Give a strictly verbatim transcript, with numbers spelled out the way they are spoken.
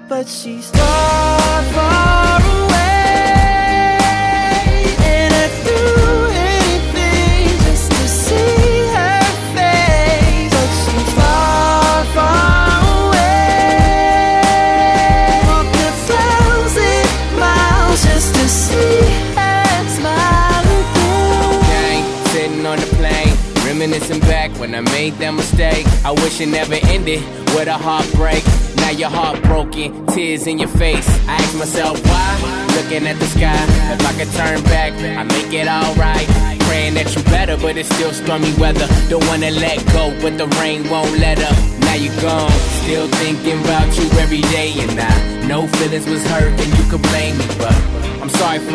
but she's far, far away. And I'd do anything just to see her face, but she's far, far away. Walked a thousand miles just to see her smile again. Gang, sitting on the plane, reminiscing back when I made that mistake. I wish it never ended with a heartbreak. Now you're heartbroken, tears in your face. I ask myself why, looking at the sky. If I could turn back, I make it alright. Praying that you better, but it's still stormy weather. Don't wanna let go, but the rain won't let up. Now you're gone, still thinking about you every day. And I know feelings was hurt and you could blame me, but I'm sorry for